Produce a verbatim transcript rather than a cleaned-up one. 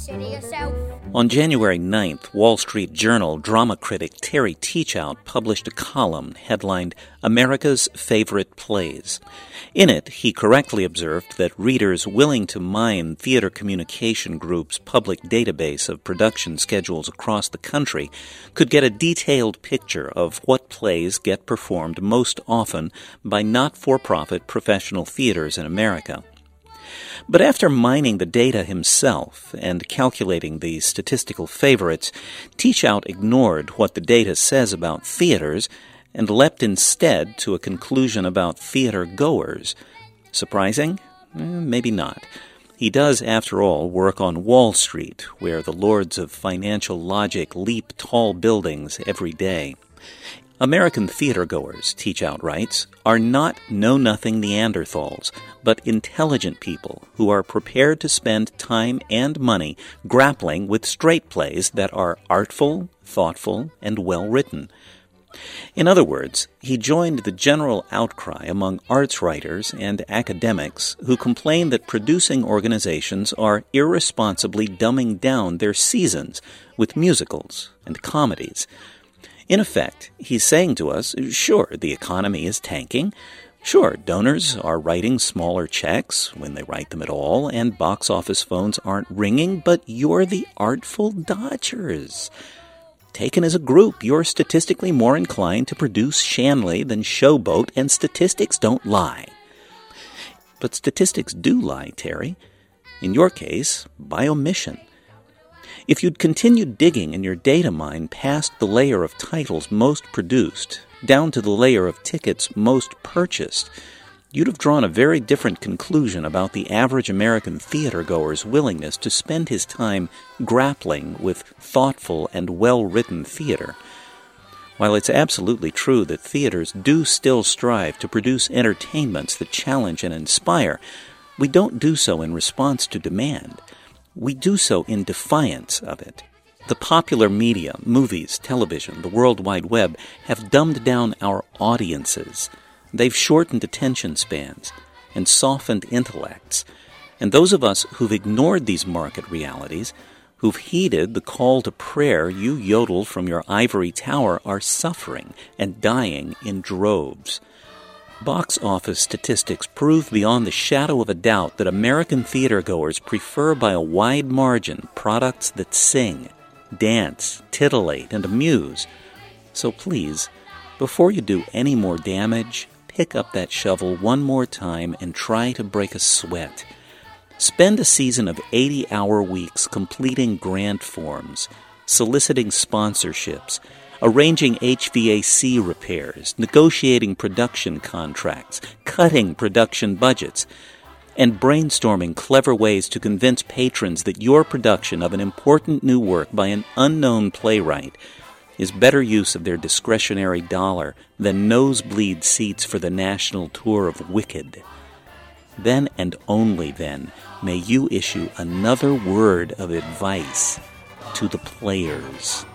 Consider yourself. On January ninth, Wall Street Journal drama critic Terry Teachout published a column headlined America's Favorite Plays. In it, he correctly observed that readers willing to mine Theater Communication Group's public database of production schedules across the country could get a detailed picture of what plays get performed most often by not-for-profit professional theaters in America. But after mining the data himself and calculating the statistical favorites, Teachout ignored what the data says about theaters and leapt instead to a conclusion about theater goers. Surprising? Eh, maybe not. He does, after all, work on Wall Street, where the lords of financial logic leap tall buildings every day. American theatergoers, Teachout writes, are not know-nothing Neanderthals, but intelligent people who are prepared to spend time and money grappling with straight plays that are artful, thoughtful, and well-written. In other words, he joined the general outcry among arts writers and academics who complain that producing organizations are irresponsibly dumbing down their seasons with musicals and comedies. In effect, he's saying to us, sure, the economy is tanking. Sure, donors are writing smaller checks, when they write them at all, and box office phones aren't ringing, but you're the artful dodgers. Taken as a group, you're statistically more inclined to produce Shanley than Showboat, and statistics don't lie. But statistics do lie, Terry. In your case, by omission. If you'd continued digging in your data mine past the layer of titles most produced, down to the layer of tickets most purchased, you'd have drawn a very different conclusion about the average American theatergoer's willingness to spend his time grappling with thoughtful and well-written theater. While it's absolutely true that theaters do still strive to produce entertainments that challenge and inspire, we don't do so in response to demand. We do so in defiance of it. The popular media, movies, television, the World Wide Web, have dumbed down our audiences. They've shortened attention spans and softened intellects. And those of us who've ignored these market realities, who've heeded the call to prayer you yodel from your ivory tower, are suffering and dying in droves. Box office statistics prove beyond the shadow of a doubt that American theatergoers prefer by a wide margin products that sing, dance, titillate, and amuse. So please, before you do any more damage, pick up that shovel one more time and try to break a sweat. Spend a season of eighty-hour weeks completing grant forms, soliciting sponsorships, arranging H V A C repairs, negotiating production contracts, cutting production budgets, and brainstorming clever ways to convince patrons that your production of an important new work by an unknown playwright is better use of their discretionary dollar than nosebleed seats for the national tour of Wicked. Then and only then may you issue another word of advice to the players.